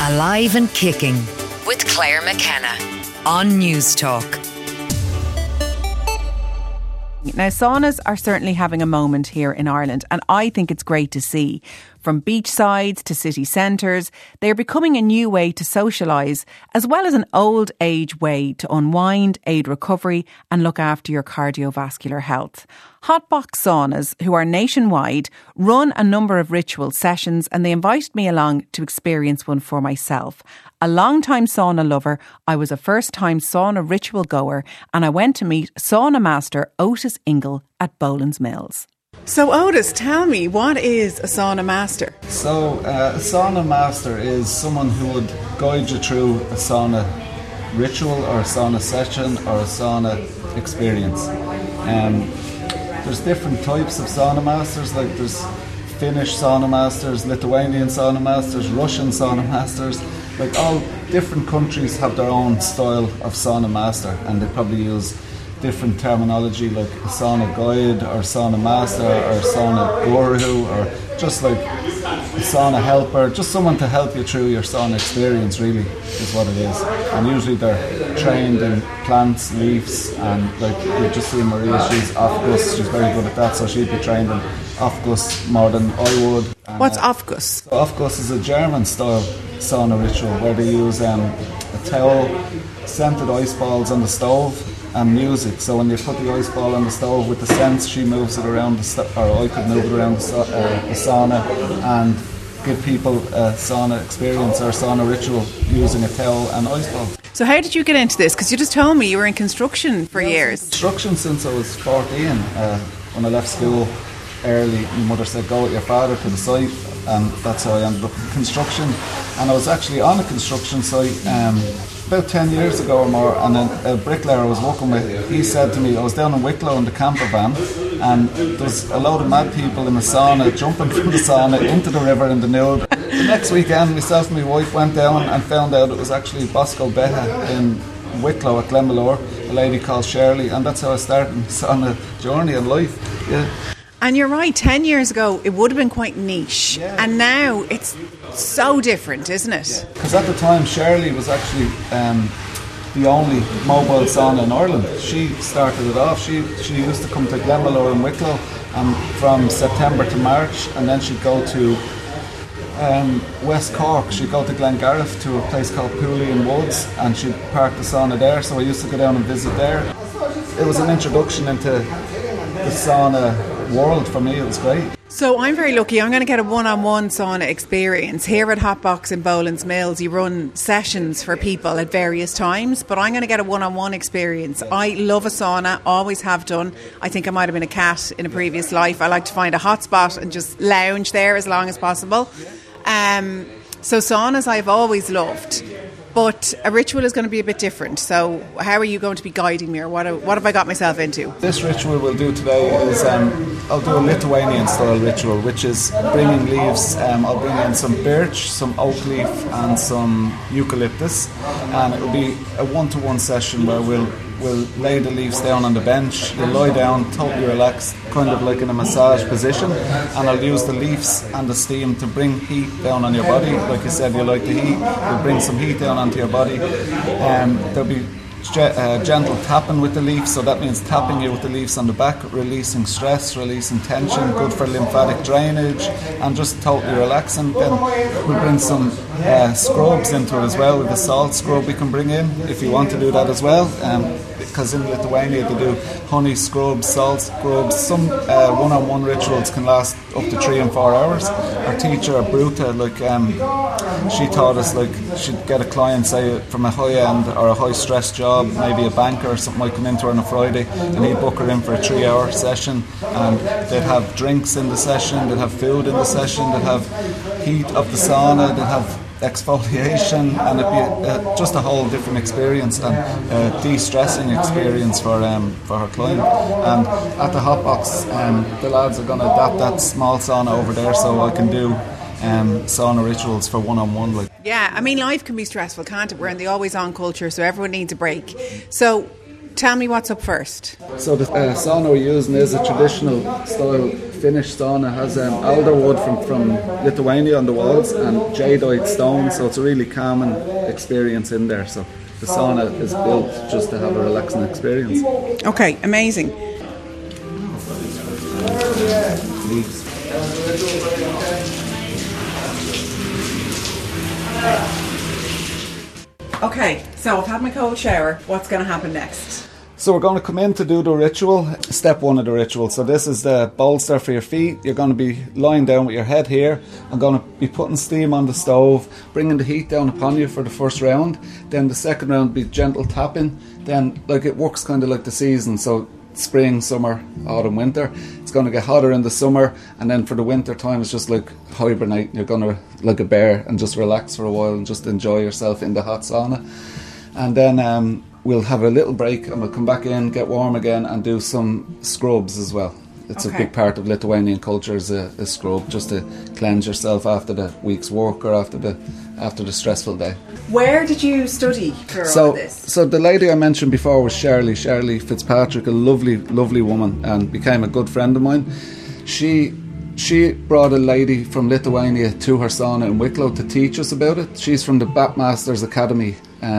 Alive and Kicking with Claire McKenna on News Talk. Now, saunas are certainly having a moment here in Ireland, and I think it's great to see. From beachsides to city centres, they are becoming a new way to socialise, as well as an old age way to unwind, aid recovery and look after your cardiovascular health. Hotbox Saunas, who are nationwide, run a number of ritual sessions, and they invited me along to experience one for myself. A long-time sauna lover, I was a first-time sauna ritual goer, and I went to meet sauna master Otis Ingle at Boland's Mills. So Otis, tell me, what is a sauna master? So a sauna master is someone who would guide you through a sauna ritual or a sauna session or a sauna experience. There's different types of sauna masters, like there's Finnish sauna masters, Lithuanian sauna masters, Russian sauna masters. Like all different countries have their own style of sauna master, and they probably use different terminology like a sauna guide or sauna master or sauna guru or just like a sauna helper, just someone to help you through your sauna experience, really, is what it is. And usually they're trained in plants, leaves, and like you just see Maria, she's Afghus, she's very good at that, so she'd be trained in Afghus more than I would. And, what's Afghus? So Afghus is a German style sauna ritual where they use a towel, scented ice balls on the stove, and music. So when you put the ice ball on the stove with the scents, she moves it around or I could move it around the sauna and give people a sauna experience or sauna ritual using a towel and ice ball. So how did you get into this? Because you just told me you were in construction for years. Construction since I was 14. When I left school early, my mother said go with your father to the site, and that's how I ended up in construction. And I was actually on a construction site about 10 years ago or more, and a bricklayer I was working with, he said to me, I was down in Wicklow in the camper van, and there's a load of mad people in the sauna jumping from the sauna into the river in the nude. The next weekend, myself and my wife went down and found out it was actually Bosco Beha in Wicklow at Glenmalure, a lady called Shirley, and that's how I started my sauna journey in life. Yeah. And you're right, 10 years ago it would have been quite niche, and now it's so different, isn't it? Because at the time Shirley was actually the only mobile sauna in Ireland. She started it off. She used to come to Glenmalure in Wicklow from September to March, and then she'd go to West Cork. She'd go to Glengariff to a place called Pooley in Woods, and she'd park the sauna there, so I used to go down and visit there. It was an introduction into the sauna world for me. It was great. So I'm very lucky. I'm going to get a one-on-one sauna experience. Here at Hotbox in Boland's Mills, you run sessions for people at various times, but I'm going to get a one-on-one experience. I love a sauna, always have done. I think I might have been a cat in a previous life. I like to find a hot spot and just lounge there as long as possible. So saunas I've always loved. But a ritual is going to be a bit different. So how are you going to be guiding me, or what have I got myself into? This ritual we'll do today is I'll do a Lithuanian style ritual, which is bringing leaves. I'll bring in some birch, some oak leaf and some eucalyptus, and it will be a one-to-one session where we'll lay the leaves down on the bench. You'll lie down, totally relaxed, kind of like in a massage position, and I'll use the leaves and the steam to bring heat down on your body. Like you said, you like the heat, we'll bring some heat down onto your body. There'll be gentle tapping with the leaves, so that means tapping you with the leaves on the back, releasing stress, releasing tension, good for lymphatic drainage, and just totally relaxing. Then we'll bring some scrubs into it as well. With a salt scrub we can bring in if you want to do that as well, because in Lithuania they do honey scrubs, salt scrubs. Some one-on-one rituals can last up to 3 and 4 hours. Our teacher, Bruta, she taught us, she'd get a client, say, from a high-end or a high-stress job, maybe a banker or something, might come into her on a Friday, and he'd book her in for a 3-hour session, and they'd have drinks in the session, they'd have food in the session, they'd have heat of the sauna, they'd have exfoliation, and it'd be just a whole different experience and a de-stressing experience for her client. And at the Hotbox, the lads are going to adapt that small sauna over there, so I can do sauna rituals for one-on-one. Yeah, I mean, life can be stressful, can't it? We're in the always-on culture, so everyone needs a break. So tell me what's up first. So the sauna we're using is a traditional style Finnish sauna. It has alder wood from Lithuania on the walls and jadeite stone, so it's a really calming experience in there. So the sauna is built just to have a relaxing experience. Okay, amazing. Leaves. Okay, so I've had my cold shower. What's going to happen next? So we're going to come in to do the ritual, step one of the ritual. So this is the bolster for your feet. You're going to be lying down with your head here. I'm going to be putting steam on the stove, bringing the heat down upon you for the first round. Then the second round be gentle tapping. Then like it works kind of like the season. So spring, summer, autumn, winter. It's going to get hotter in the summer, and then for the winter time it's just like hibernate. You're going to like a bear and just relax for a while and just enjoy yourself in the hot sauna. And then we'll have a little break and we'll come back in, get warm again and do some scrubs as well. It's a big part of Lithuanian culture is a scrub, just to cleanse yourself after the week's work or after the stressful day. Where did you study for all of this? So the lady I mentioned before was Shirley Fitzpatrick, a lovely, lovely woman, and became a good friend of mine. She brought a lady from Lithuania to her sauna in Wicklow to teach us about it. She's from the Batmasters Academy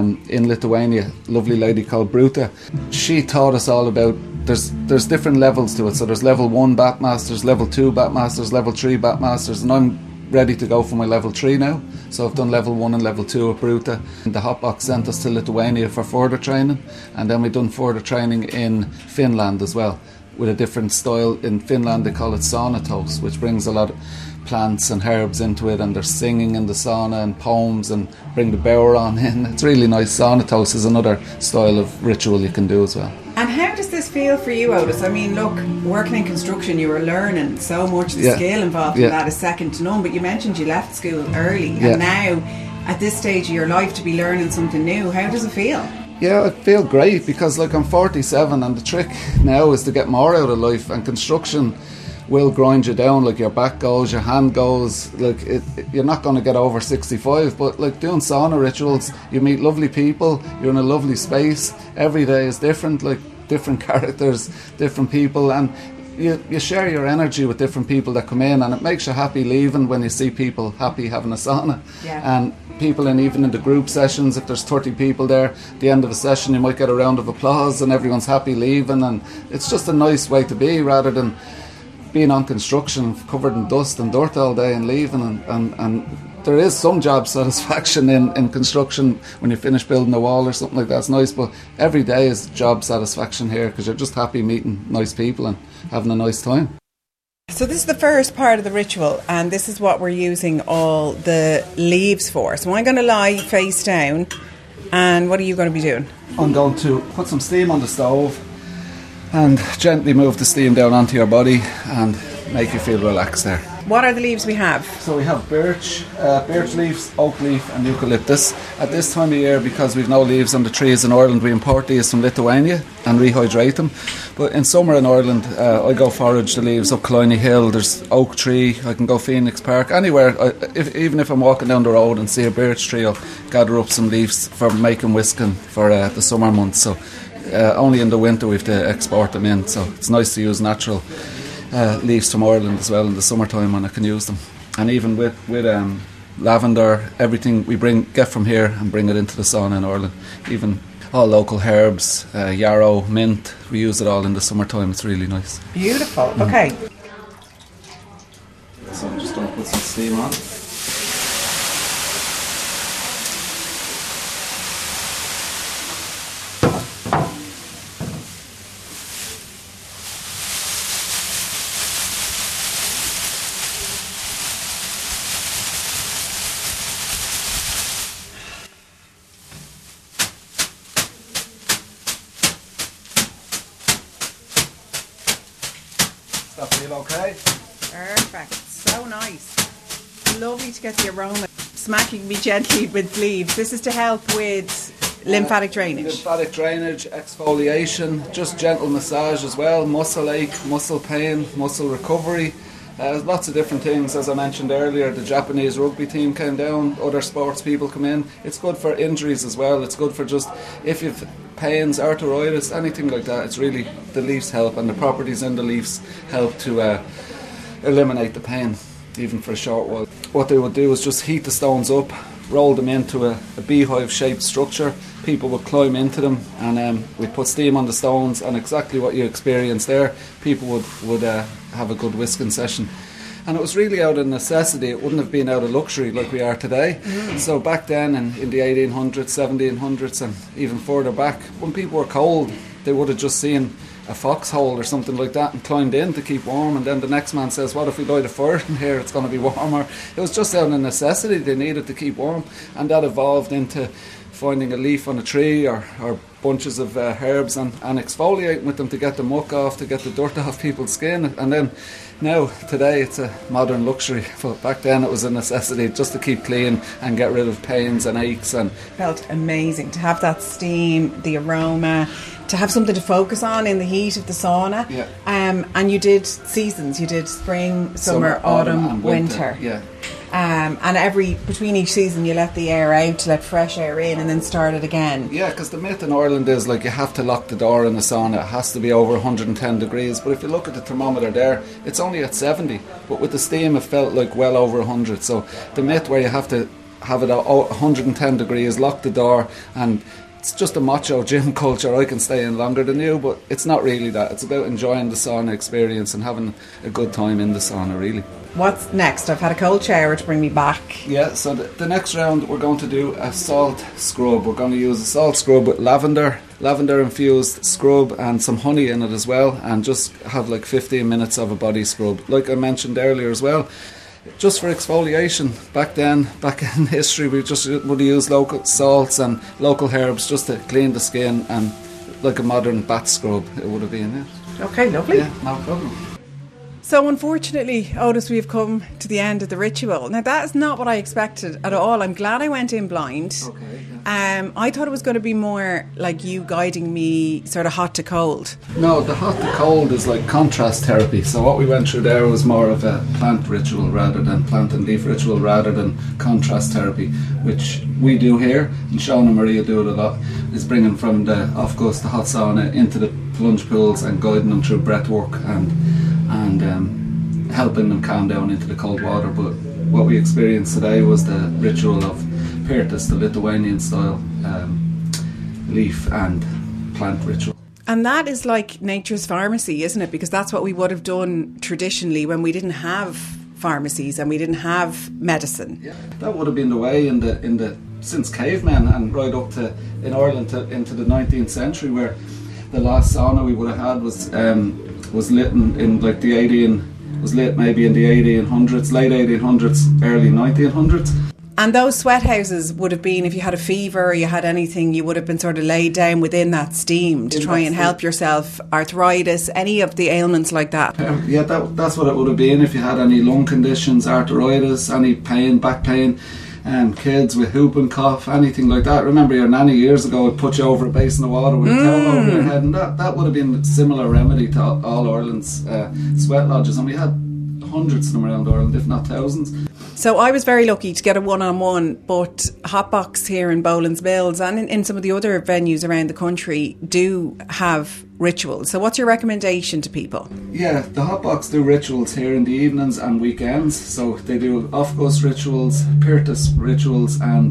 in Lithuania, lovely lady called Bruta. She taught us all about, there's different levels to it. So there's level 1 Batmasters, level 2 Batmasters, level 3 Batmasters, and I'm ready to go for my level 3 now. So I've done level 1 and level 2 at Bruta. And the Hotbox sent us to Lithuania for further training, and then we've done further training in Finland as well, with a different style. In Finland they call it saunatos, which brings a lot of plants and herbs into it, and there's singing in the sauna and poems and bring the bower on in. It's really nice. Saunatos is another style of ritual you can do as well. And how does this feel for you, Otis? I mean, look, working in construction, you were learning so much. The skill involved in that is second to none. But you mentioned you left school early, and now, at this stage of your life, to be learning something new, how does it feel? Yeah, I feel great because I'm 47 and the trick now is to get more out of life, and construction will grind you down. Like your back goes, your hand goes, like you're not going to get over 65, but like doing sauna rituals, you meet lovely people, you're in a lovely space, every day is different, like different characters, different people, and you share your energy with different people that come in, and it makes you happy leaving when you see people happy having a sauna. And people, and even in the group sessions, if there's 30 people there, at the end of a session you might get a round of applause and everyone's happy leaving, and it's just a nice way to be, rather than being on construction covered in dust and dirt all day and leaving. And there is some job satisfaction in construction when you finish building a wall or something like that. It's nice, but every day is job satisfaction here because you're just happy meeting nice people and having a nice time. So this is the first part of the ritual, and this is what we're using all the leaves for. So I'm going to lie face down, and what are you going to be doing? I'm going to put some steam on the stove and gently move the steam down onto your body and make you feel relaxed there. What are the leaves we have? So we have birch leaves, oak leaf and eucalyptus. At this time of year, because we've no leaves on the trees in Ireland, we import these from Lithuania and rehydrate them. But in summer in Ireland, I go forage the leaves up Killiney Hill. There's oak tree, I can go Phoenix Park, anywhere. Even if I'm walking down the road and see a birch tree, I'll gather up some leaves for making whisking for the summer months. So only in the winter we have to export them in, so it's nice to use natural leaves from Ireland as well in the summertime when I can use them. And even with lavender, everything we get from here and bring it into the sauna in Ireland. Even all local herbs, yarrow, mint, we use it all in the summertime. It's really nice. Beautiful. Okay. So I'm just going to put some steam on. That feel okay? Perfect. So nice. Lovely to get the aroma. Smacking me gently with leaves. This is to help with lymphatic drainage. Lymphatic drainage, exfoliation, just gentle massage as well, muscle ache, muscle pain, muscle recovery. Lots of different things. As I mentioned earlier, the Japanese rugby team came down, other sports people come in. It's good for injuries as well. It's good for just if you've pains, arthritis, anything like that. It's really, the leaves help, and the properties in the leaves help to eliminate the pain, even for a short while. What they would do is just heat the stones up, roll them into a beehive-shaped structure. People would climb into them, and we'd put steam on the stones, and exactly what you experienced there, people would have a good whisking session. And it was really out of necessity. It wouldn't have been out of luxury like we are today. So back then in the 1800s, 1700s, and even further back, when people were cold, they would have just seen a foxhole or something like that and climbed in to keep warm, and then the next man says, what if we light a fire in here, it's going to be warmer. It was just out of necessity. They needed to keep warm, and that evolved into finding a leaf on a tree or bunches of herbs and exfoliating with them to get the muck off, to get the dirt off people's skin. And then now, today, it's a modern luxury, but back then it was a necessity just to keep clean and get rid of pains and aches. And felt amazing to have that steam, the aroma, to have something to focus on in the heat of the sauna. Yeah. And you did seasons. You did spring, summer, autumn, and winter. Yeah. And between each season you let the air out to let fresh air in and then start it again. Yeah, because the myth in Ireland is like you have to lock the door in the sauna. It has to be over 110 degrees. But if you look at the thermometer there, it's only at 70. But with the steam, it felt like well over 100. So the myth where you have to have it at 110 degrees, lock the door, and it's just a macho gym culture. I can stay in longer than you, but it's not really that. It's about enjoying the sauna experience and having a good time in the sauna, really. What's next? I've had a cold shower to bring me back. Yeah, so the next round we're going to do a salt scrub. We're going to use a salt scrub with lavender infused scrub and some honey in it as well, and just have like 15 minutes of a body scrub. Like I mentioned earlier as well, just for exfoliation. Back in history, we just would have used local salts and local herbs just to clean the skin, and like a modern bath scrub it would have been it. Okay, lovely. Yeah, no problem. So unfortunately, Otis, we've come to the end of the ritual. Now that is not what I expected at all. I'm glad I went in blind. Okay. Yeah. I thought it was going to be more like you guiding me sort of hot to cold. No, the hot to cold is like contrast therapy. So what we went through there was more of a plant and leaf ritual rather than contrast therapy, which we do here, and Sean and Maria do it a lot, is bringing from the off-coast, the hot sauna, into the plunge pools and guiding them through breath work and helping them calm down into the cold water. But what we experienced today was the ritual of Pirtis, the Lithuanian style leaf and plant ritual. And that is like nature's pharmacy, isn't it? Because that's what we would have done traditionally when we didn't have pharmacies and we didn't have medicine. Yeah, that would have been the way in the since cavemen and right up to in Ireland into the 19th century, where the last sauna we would have had was lit in like maybe in the 1800s, late 1800s, early 1900s. And those sweat houses would have been, if you had a fever or you had anything, you would have been sort of laid down within that steam to try and help yourself, arthritis, any of the ailments like that. Yeah, that's what it would have been if you had any lung conditions, arthritis, any pain, back pain, kids with whooping cough, anything like that. Remember your nanny years ago would put you over a basin of water with a towel over your head, and that would have been a similar remedy to all Ireland's sweat lodges, and we had hundreds of them around Ireland, if not thousands. So I was very lucky to get a one-on-one, but Hotbox here in Boland's Mills and in some of the other venues around the country do have rituals. So what's your recommendation to people? Yeah, the Hotbox do rituals here in the evenings and weekends. So they do off-coast rituals, Pirtis rituals and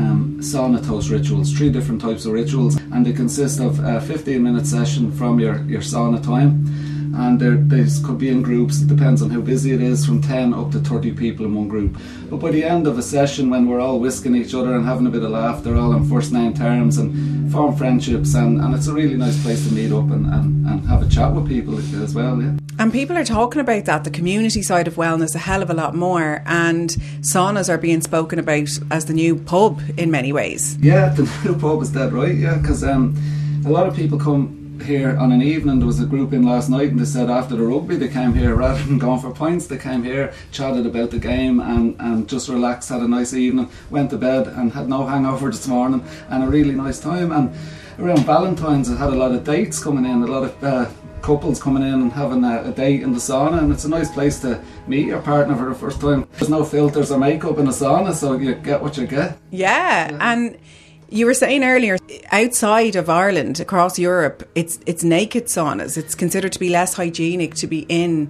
sauna rituals, 3 different types of rituals, and they consist of a 15-minute session from your sauna time. And they could be in groups. It depends on how busy it is, from 10 up to 30 people in one group. But by the end of a session, when we're all whisking each other and having a bit of laugh, they're all on first name terms and form friendships, and it's a really nice place to meet up and have a chat with people as well. Yeah. And people are talking about that, the community side of wellness, a hell of a lot more, and saunas are being spoken about as the new pub in many ways. Yeah, the new pub is dead right, yeah, because a lot of people come here on an evening. There was a group in last night and they said after the rugby they came here, rather than going for pints, they came here, chatted about the game and just relaxed, had a nice evening, went to bed and had no hangover this morning, and a really nice time. And around Valentine's I had a lot of dates coming in, a lot of couples coming in and having a date in the sauna, and it's a nice place to meet your partner for the first time. There's no filters or makeup in a sauna, so you get what you get. Yeah. And you were saying earlier, outside of Ireland, across Europe, it's naked saunas. It's considered to be less hygienic to be in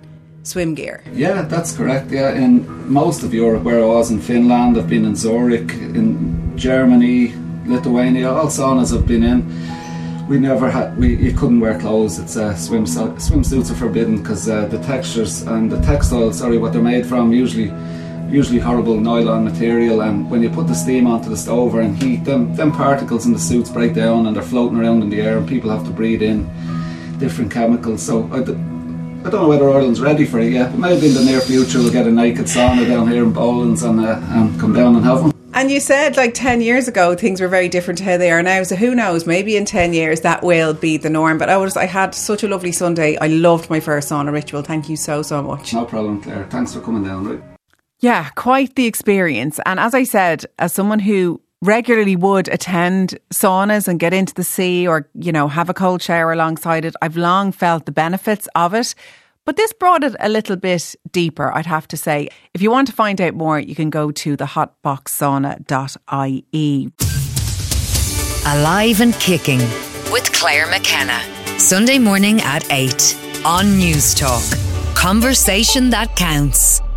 swim gear. Yeah, that's correct. Yeah, in most of Europe, where I was in Finland, I've been in Zurich, in Germany, Lithuania, all saunas I've been in. You couldn't wear clothes. It's swimsuits are forbidden because the textures and the textiles, what they're made from, usually horrible nylon material, and when you put the steam onto the stove and heat them particles in the suits break down and they're floating around in the air, and people have to breathe in different chemicals. So I don't know whether Ireland's ready for it yet, but maybe in the near future we'll get a naked sauna down here in Boland's and come down and have one. And you said 10 years ago things were very different to how they are now, so who knows, maybe in 10 years that will be the norm. But I had such a lovely Sunday. I loved my first sauna ritual. Thank you so much. No problem, Claire. Thanks for coming down. Right? Yeah, quite the experience. And as I said, as someone who regularly would attend saunas and get into the sea or, have a cold shower alongside it, I've long felt the benefits of it. But this brought it a little bit deeper, I'd have to say. If you want to find out more, you can go to thehotboxsauna.ie. Alive and Kicking with Claire McKenna. Sunday morning at 8 on News Talk. Conversation that counts.